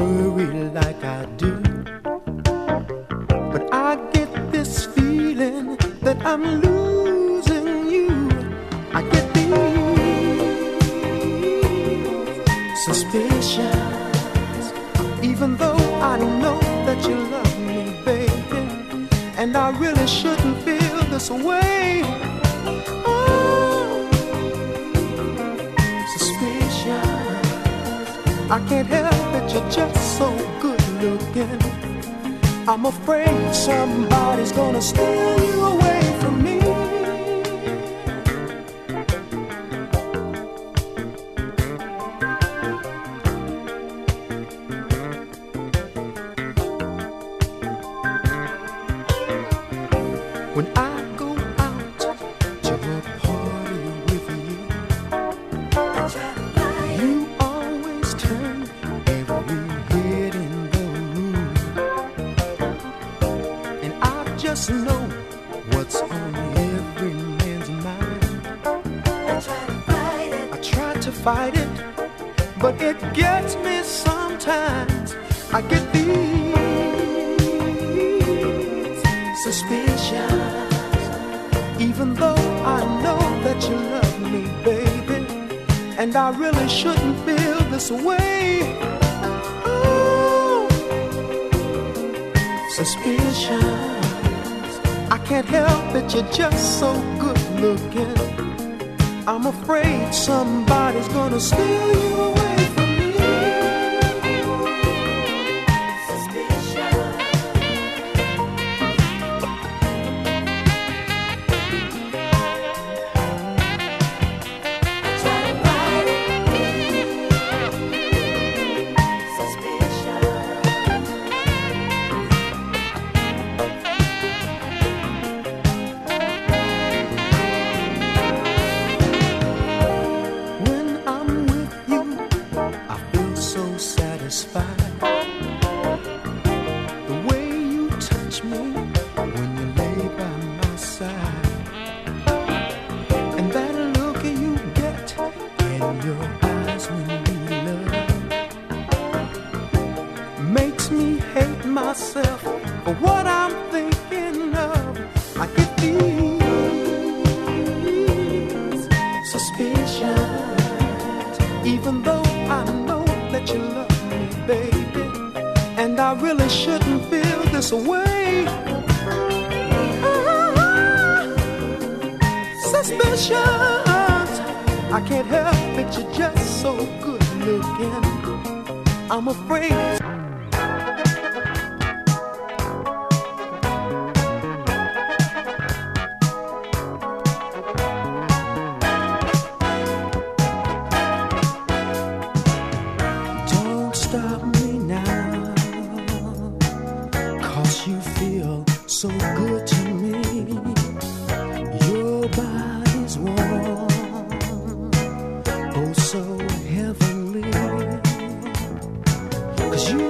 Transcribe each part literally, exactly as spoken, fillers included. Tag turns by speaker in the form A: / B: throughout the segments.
A: worry like I do. But I get this feeling that I'm losing you. I get these suspicions, even though I know that you love me, baby, and I really shouldn't feel this way. Oh, suspicions. I can't help it, you're just so good looking. I'm afraid somebody's gonna steal you away from me. When I go out to a party with you, you always turn every head in the room, and I just know what's on every man's mind. I try to fight it, I try to fight it, but it gets me sometimes. I get these suspicions, even though I know that you love me, baby, and I really shouldn't feel this way. Oh, suspicions. I can't help it, you're just so good looking. I'm afraid somebody's gonna steal you away from me. The way you touch me when you lay by my side, and that look you get in your eyes when we love, makes me hate myself for what I'm thinking of. I get these suspicions, even though I know that you love me, baby, and I really shouldn't feel this way. Ah, suspicions. I can't help it, you're just so good looking. I'm afraid. Don't stop me now, 'cause you feel so good to me. Your body's warm, oh so heavenly, 'cause you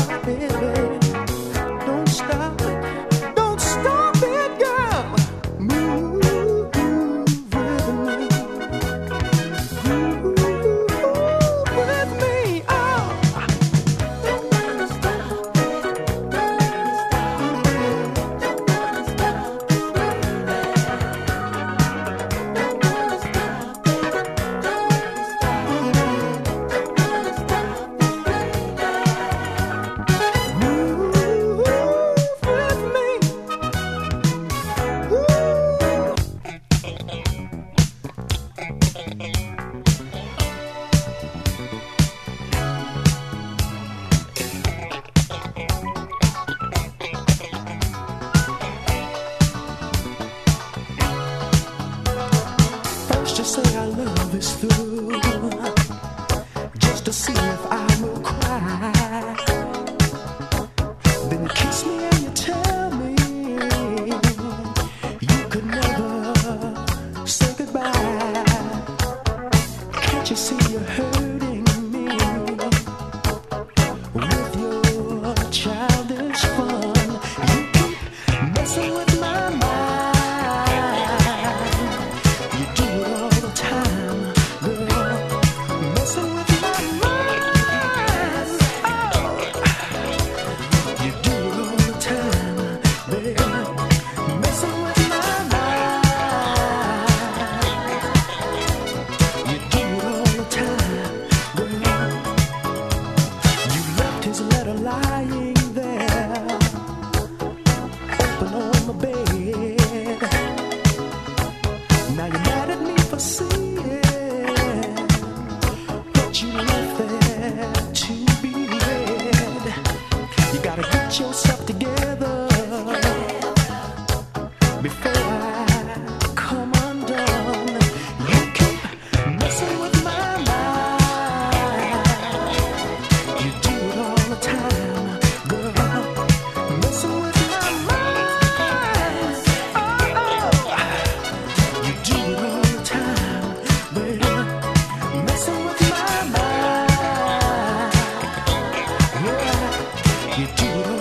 A: You do it